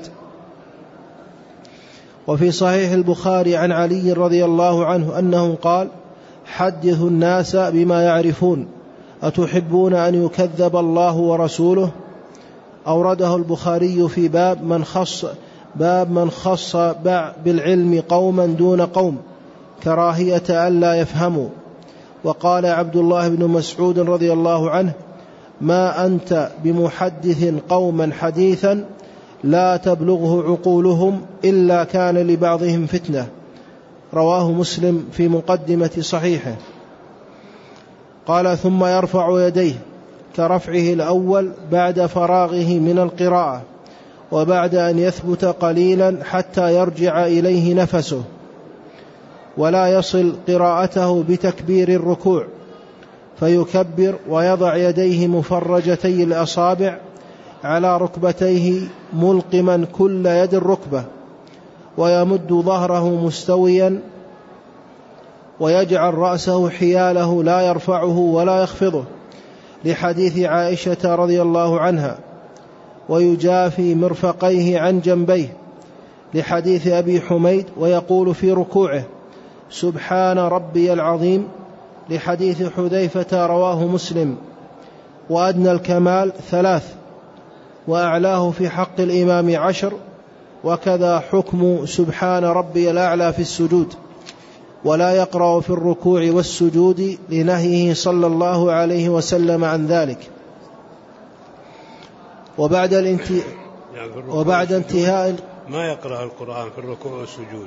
وفي صحيح البخاري عن علي رضي الله عنه أنه قال: حدثوا الناس بما يعرفون، أتحبون أن يكذب الله ورسوله؟ أورده البخاري في باب من خص بالعلم قوما دون قوم كراهية ألا يفهموا. وقال عبد الله بن مسعود رضي الله عنه: ما أنت بمحدث قوما حديثا لا تبلغه عقولهم إلا كان لبعضهم فتنة. رواه مسلم في مقدمة صحيحه. قال: ثم يرفع يديه كرفعه الأول بعد فراغه من القراءة، وبعد أن يثبت قليلا حتى يرجع إليه نفسه، ولا يصل قراءته بتكبير الركوع، فيكبر ويضع يديه مفرجتي الأصابع على ركبتيه ملقما كل يد الركبة، ويمد ظهره مستويا، ويجعل رأسه حياله لا يرفعه ولا يخفضه، لحديث عائشة رضي الله عنها: ويجافي مرفقيه عن جنبيه لحديث أبي حميد، ويقول في ركوعه سبحان ربي العظيم لحديث حذيفة رواه مسلم. وأدنى الكمال 3، وأعلاه في حق الإمام 10، وكذا حكم سبحان ربي الأعلى في السجود، ولا يقرأ في الركوع والسجود لنهيه صلى الله عليه وسلم عن ذلك. وبعد انتهاء ما يقرأ القرآن في الركوع والسجود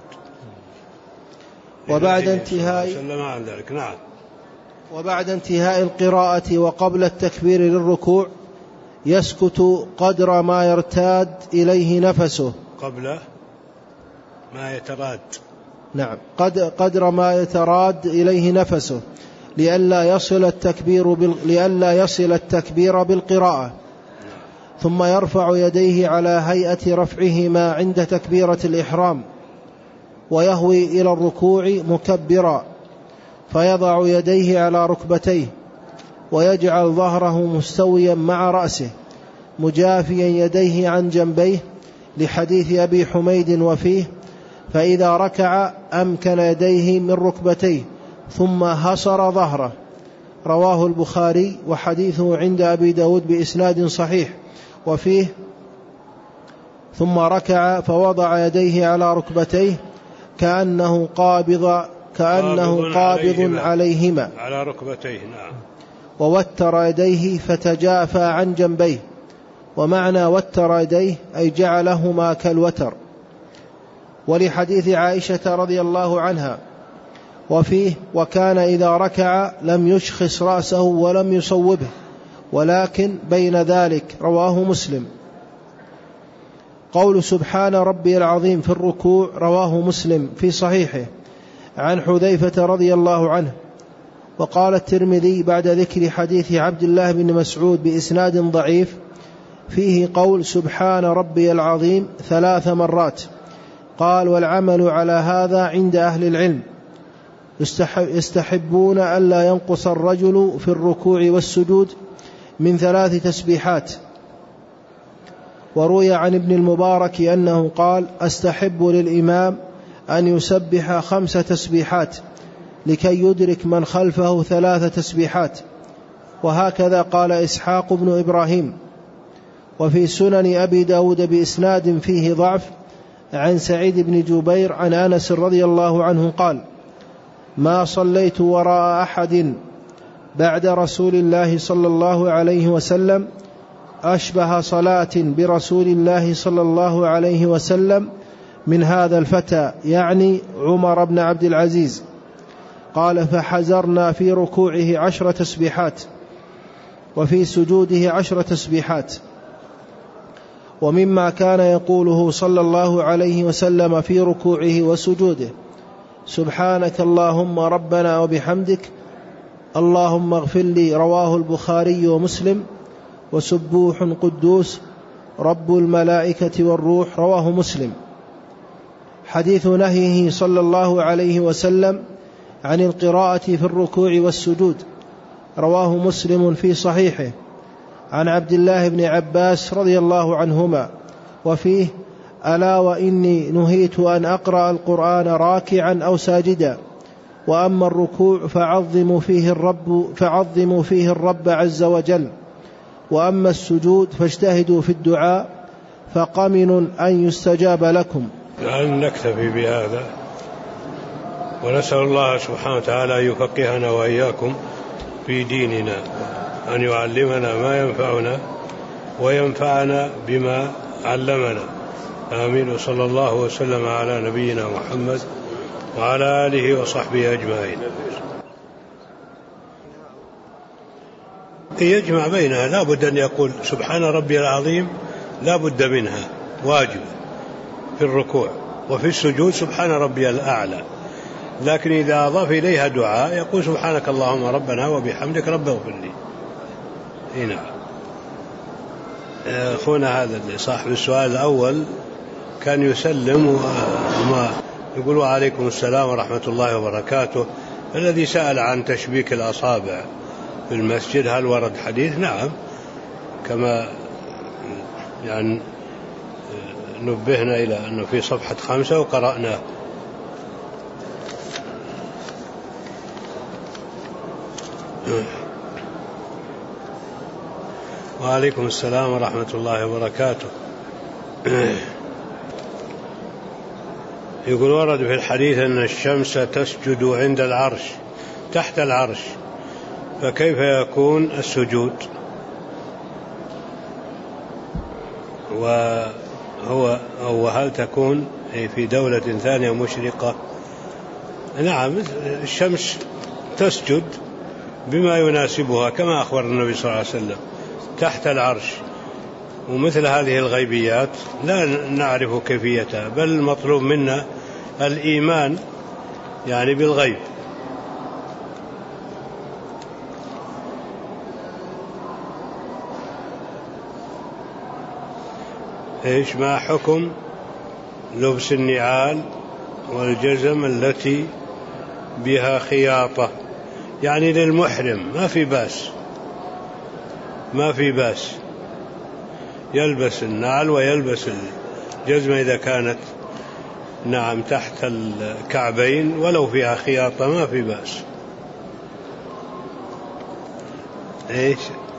وبعد انتهاء القراءة وقبل التكبير للركوع يسكت قدر ما يرتاد إليه نفسه. قبل ما يتراد، نعم، قدر ما يتراد إليه نفسه لئلا يصل التكبير بالقراءة، ثم يرفع يديه على هيئة رفعهما عند تكبيرة الإحرام، ويهوي إلى الركوع مكبرا، فيضع يديه على ركبتيه، ويجعل ظهره مستويا مع رأسه مجافيا يديه عن جنبيه لحديث أبي حميد وفيه فإذا ركع أمكن يديه من ركبتيه ثم هصر ظهره. رواه البخاري، وحديثه عند أبي داود بإسناد صحيح. وفيه ثم ركع فوضع يديه على ركبتيه كأنه قابض عليهما على ركبتيه، نعم، ووتر يديه فتجافى عن جنبيه. ومعنى وتر يديه أي جعلهما كالوتر. ولحديث عائشة رضي الله عنها وفيه وكان إذا ركع لم يشخص رأسه ولم يصوبه ولكن بين ذلك. رواه مسلم. قول سبحان ربي العظيم في الركوع رواه مسلم في صحيحه عن حذيفة رضي الله عنه. وقال الترمذي بعد ذكر حديث عبد الله بن مسعود بإسناد ضعيف فيه قول سبحان ربي العظيم 3 مرات. قال والعمل على هذا عند أهل العلم يستحبون ألا ينقص الرجل في الركوع والسجود من 3 تسبيحات. وروي عن ابن المبارك أنه قال أستحب للإمام أن يسبح 5 تسبيحات لكي يدرك من خلفه 3 تسبيحات. وهكذا قال إسحاق بن إبراهيم. وفي سنن أبي داود بإسناد فيه ضعف عن سعيد بن جبير عن أنس رضي الله عنه قال ما صليت وراء أحد بعد رسول الله صلى الله عليه وسلم أشبه صلاة برسول الله صلى الله عليه وسلم من هذا الفتى، يعني عمر بن عبد العزيز. قال فحزرنا في ركوعه 10 تسبيحات وفي سجوده 10 تسبيحات. ومما كان يقوله صلى الله عليه وسلم في ركوعه وسجوده سبحانك اللهم ربنا وبحمدك اللهم اغفر لي. رواه البخاري ومسلم. وسبوح قدوس رب الملائكة والروح. رواه مسلم. حديث نهيه صلى الله عليه وسلم عن القراءة في الركوع والسجود رواه مسلم في صحيحه عن عبد الله بن عباس رضي الله عنهما وفيه ألا وإني نهيت أن أقرأ القرآن راكعا أو ساجدا، وأما الركوع فعظموا فيه الرب عز وجل، وأما السجود فاجتهدوا في الدعاء فقمن أن يستجاب لكم. لعل نكتفي بهذا، ونسأل الله سبحانه وتعالى أن يفقهنا وإياكم في ديننا، أن يعلمنا ما ينفعنا وينفعنا بما علمنا. آمين. وصلى الله وسلم على نبينا محمد وعلى آله وصحبه أجمعين. يجمع بينها، لا بد أن يقول سبحان ربي العظيم، لا بد منها، واجب في الركوع، وفي السجود سبحان ربي الأعلى. لكن إذا أضاف إليها دعاء يقول سبحانك اللهم ربنا وبحمدك رب اغفر لي. هنا أخونا هذا صاحب السؤال الأول كان يسلم وما يقول وعليكم السلام ورحمة الله وبركاته. الذي سأل عن تشبيك الأصابع في المسجد هل ورد حديث؟ نعم، كما يعني نبهنا إلى أنه في صفحة 5 وقرأناه. وعليكم السلام ورحمة الله وبركاته. يقول ورد في الحديث أن الشمس تسجد عند العرش تحت العرش، فكيف يكون السجود؟ وهل تكون في دولة ثانية مشرقة؟ نعم، الشمس تسجد بما يناسبها كما أخبر النبي صلى الله عليه وسلم تحت العرش. ومثل هذه الغيبيات لا نعرف كيفيتها، بل المطلوب منا الإيمان يعني بالغيب. إيش ما حكم لبس النعال والجزم التي بها خياطة؟ يعني للمحرم ما في باس يلبس النعل ويلبس الجزمة إذا كانت نعم تحت الكعبين ولو فيها خياطة ما في بأس. إيش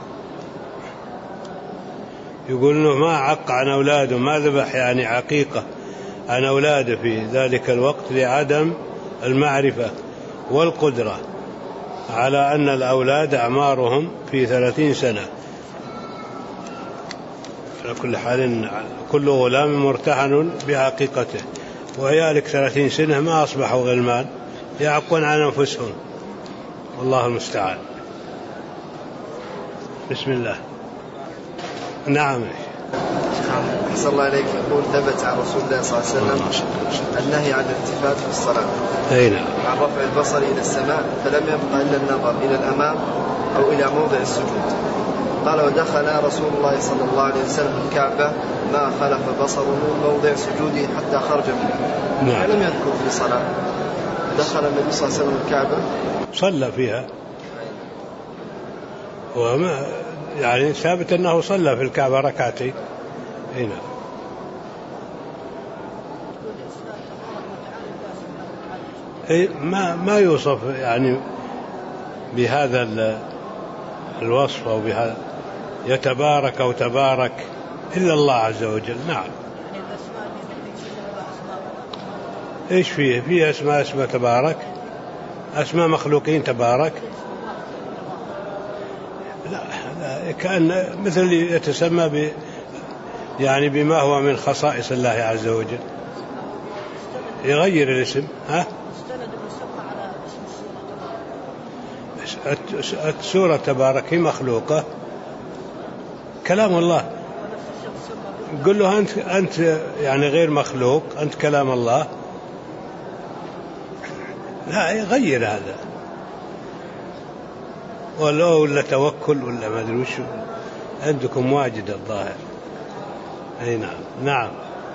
يقول إنه ما عق عن أولاده، ما ذبح يعني عقيقة عن أولاده في ذلك الوقت لعدم المعرفة والقدرة على أن الأولاد أعمارهم في 30 سنة. على كل حال كل غلام مرتهن بعقيقته، وعيالك 30 سنة ما أصبحوا غلمان يعقون عن أنفسهم، والله المستعان. بسم الله. نعم. أحسن الله إليك. يقول ثبت عن رسول الله صلى الله عليه وسلم النهي عن الالتفات في الصلاة، عن رفع البصر إلى السماء، فلم يبقى إلا النظر إلى الأمام أو إلى موضع السجود. قال ودخل رسول الله صلى الله عليه وسلم الكعبة ما خلف بصره موضع سجوده حتى خرج منه. فلم يذكر في صلاة. دخل النبي صلى الله عليه وسلم الكعبة صلى فيها، وما يعني ثابت أنه صلى في الكعبة ركعتين. هنا ما يوصف يعني بهذا الوصف أو بهذا يتبارك أو تبارك إلا الله عز وجل. نعم. إيش فيه اسماء تبارك، أسماء مخلوقين تبارك. لا كأن مثل يتسمى يعني بما هو من خصائص الله عز وجل، يغير الاسم. السورة تبارك هي مخلوقة، كلام الله. قل له أنت يعني غير مخلوق، أنت كلام الله. لا يغير هذا، ولا توكل ولا ما أدري وش عندكم واجد الظاهر. أي نعم. نعم.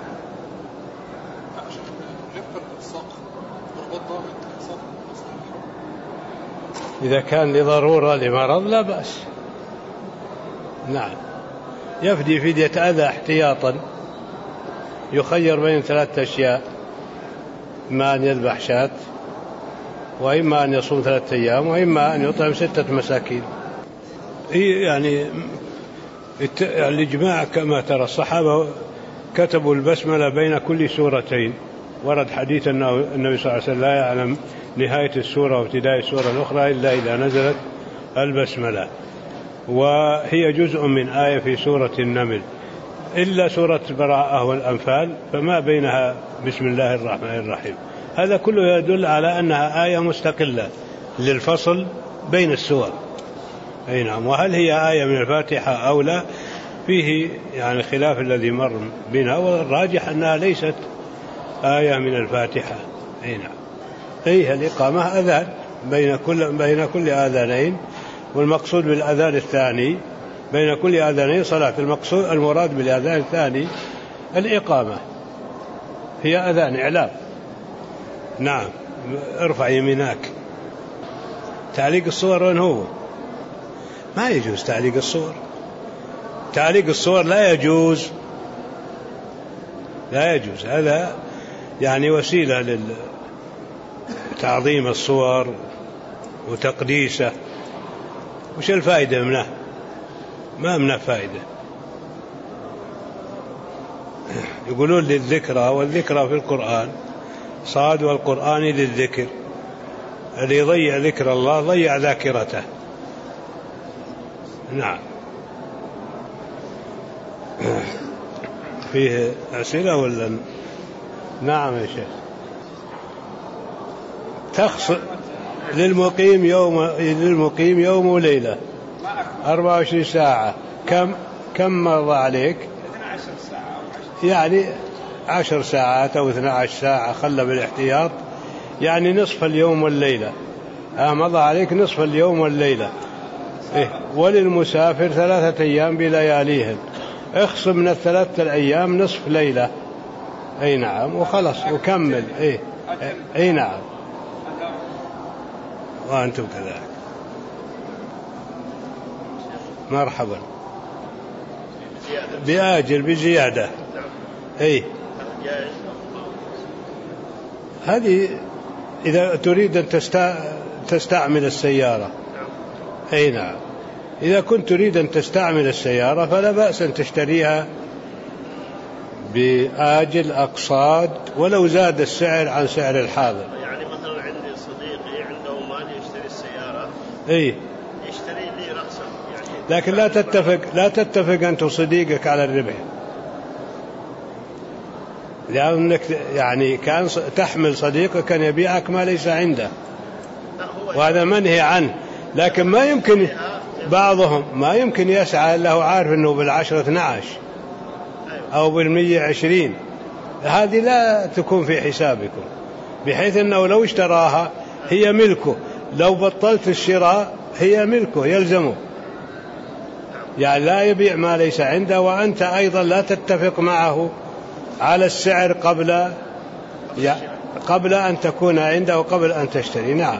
إذا كان لضرورة لمرض لا بأس. نعم. يفدي فدية أذى احتياطا، يخير بين 3 أشياء: إما أن يذبح شاة، وإما أن يصوم 3 أيام، وإما أن يطعم 6 مساكين. يعني الإجماع كما ترى الصحابة كتبوا البسملة بين كل سورتين. ورد حديث أن النبي صلى الله عليه وسلم لا يعلم نهاية السورة وابتداء السورة الأخرى إلا إذا نزلت البسملة، وهي جزء من آية في سورة النمل، إلا سورة براءة والأنفال فما بينها بسم الله الرحمن الرحيم. هذا كله يدل على أنها آية مستقلة للفصل بين السور. أي نعم. وهل هي آية من الفاتحة أو لا فيه يعني خلاف الذي مر بنا، والراجح أنها ليست آية من الفاتحة. أي نعم. هي الإقامة أذان بين كل آذانين، والمقصود بالأذان الثاني بين كل آذانين صلاة. المراد بالأذان الثاني الإقامة، هي أذان إعلام. نعم. ارفع يمينك. تعليق الصور وين هو؟ ما يجوز تعليق الصور. تعليق الصور لا يجوز لا يجوز. هذا يعني وسيلة لتعظيم الصور وتقديسه، وش الفائدة منه؟ ما منه فائدة. يقولون للذكرى، والذكرى في القرآن صاد والقرآن للذكر، اللي يضيع ذكر الله ضيع ذاكرته. نعم. فيه أسئلة ولا؟ نعم يا شيخ. تخص للمقيم يوم وليلة 24 ساعة. كم مضى عليك؟ 12 ساعة يعني 10 ساعات أو 12 ساعة، خلى بالاحتياط، يعني نصف اليوم والليلة. مضى عليك نصف اليوم والليلة. وللمسافر 3 أيام بلياليهن، اخصم من 3 أيام نصف ليلة. أي نعم، وخلص وكمل. أي نعم، وأنتم كذلك. مرحبا. بآجل بزيادة. هذه إذا تريد أن تستعمل السيارة. أي نعم، إذا كنت تريد أن تستعمل السيارة فلا بأس أن تشتريها بآجل أقساط ولو زاد السعر عن سعر الحاضر. يعني مثلا عندي صديقي عنده مال يشتري السيارة، يشتري لي رخصة يعني، لكن لا تتفق أنت وصديقك على الربح، لأنك يعني كان تحمل صديقك أن يبيعك ما ليس عنده، وهذا منهي عنه. لكن ما يمكن بعضهم ما يمكن يسعى له عارف أنه بالعشرة 12 أو بال120. هذه لا تكون في حسابكم، بحيث أنه لو اشتراها هي ملكه، لو بطلت الشراء هي ملكه يلزمه، يعني لا يبيع ما ليس عنده، وأنت أيضا لا تتفق معه على السعر قبل أن تكون عنده وقبل أن تشتري. نعم،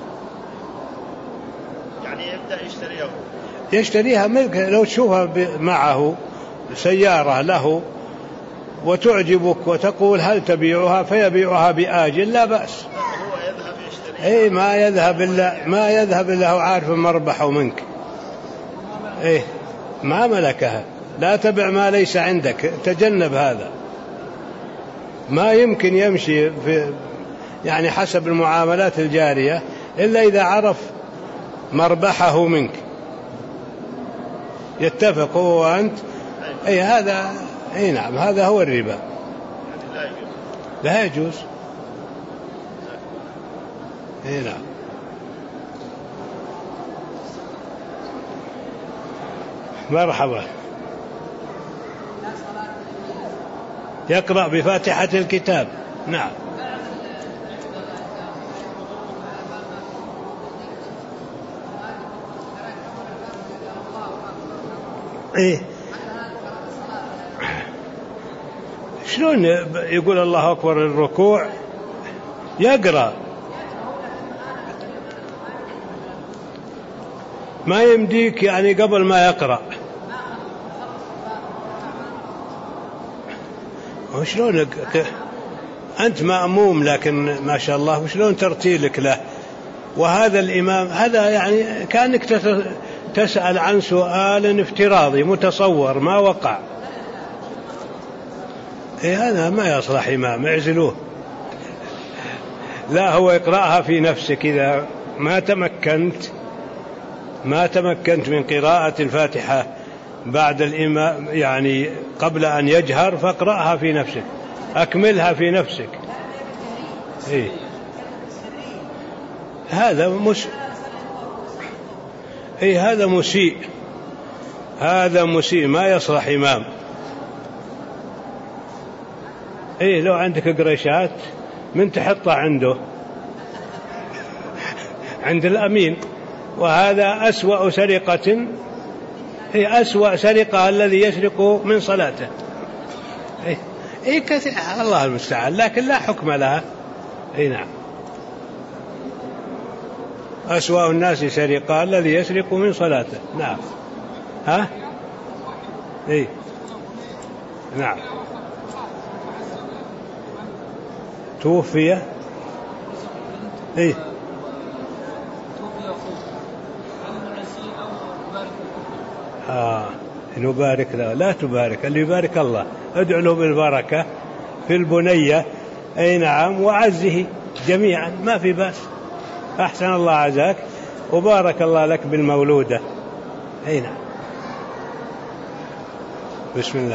يعني يبدأ يشتريها ملك. لو تشوفها معه سيارة له وتعجبك وتقول هل تبيعها، فيبيعها بآجل لا بأس. هو يذهب يشتريها. ما يذهب إلا هو عارف مربحه منك. ما ملكها. لا تبع ما ليس عندك، تجنب هذا. ما يمكن يمشي يعني حسب المعاملات الجارية إلا إذا عرف مربحه منك، يتفق هو وأنت. هذا نعم، هذا هو الربا. لا يجوز. نعم. مرحبا. يقرأ بفاتحة الكتاب. نعم. شلون يقول الله أكبر للركوع؟ يقرأ، ما يمديك يعني قبل ما يقرأ. وشلون أنت مأموم، لكن ما شاء الله وشلون ترتيلك له؟ وهذا الإمام هذا يعني كأنك تسأل عن سؤال افتراضي متصور ما وقع. هذا ما يصلح إمام، اعزلوه. لا، هو يقرأها في نفسك. إذا ما تمكنت من قراءة الفاتحة بعد الإمام يعني قبل أن يجهر، فاقرأها في نفسك، أكملها في نفسك. هذا هذا مسيء ما يصلح إمام. لو عندك قريشات من تحطها عنده عند الأمين، وهذا أسوأ سرقة، هي أسوأ سرقة الذي يسرق من صلاته. كثير، الله المستعان، لكن لا حكم لها. نعم، أسوأ الناس سرقة الذي يسرق من صلاته. نعم. نعم. توفي إيه؟ نبارك له؟ لا تبارك، اللي يبارك الله، ادعو له بالبركة في البنية، أي نعم، وعزه جميعا، ما في بأس. أحسن الله عزاك وبارك الله لك بالمولودة. أي نعم. بسم الله.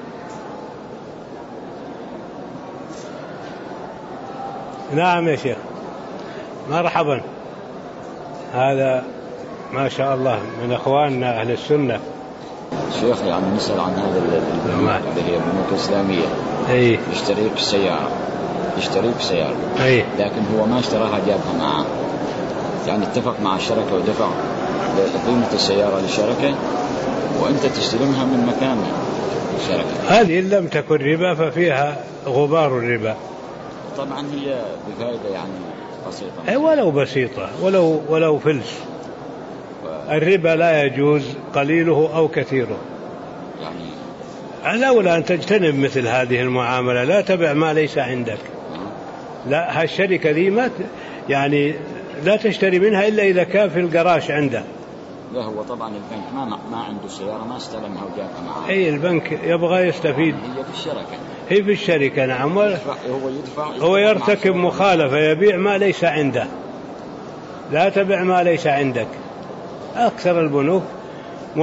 نعم يا شيخ، مرحبا. هذا ما شاء الله من أخواننا أهل السنة. شيخ يعني نسأل عن هذا البنوك اللي هي البنوك الإسلامية. أي. يشتري في سيارة. أي. لكن هو ما اشتراها جابها معه، يعني اتفق مع الشركة ودفع قيمة السيارة للشركة وأنت تستلمها من مكان الشركة. هذه إن لم تكن ربا ففيها غبار الربا. طبعا هي بفائدة يعني بسيطة. أي ولو بسيطة، ولو فلس. الربا لا يجوز قليله أو كثيره. يعني لولا أن تجتنب مثل هذه المعاملة، لا تبع ما ليس عندك. لا، هالشركة ذي ما يعني لا تشتري منها إلا إذا كان في القراش عنده. لا، هو طبعا البنك ما عنده سيارة، ما استلمها وجابها معه. أي البنك يبغى يستفيد. هي في الشركة نعم. هو يرتكب مخالفة، يبيع ما ليس عنده. لا تبع ما ليس عندك. أكثر البنوك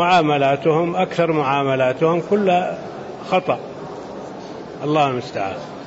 أكثر معاملاتهم كلها خطأ. الله المستعان.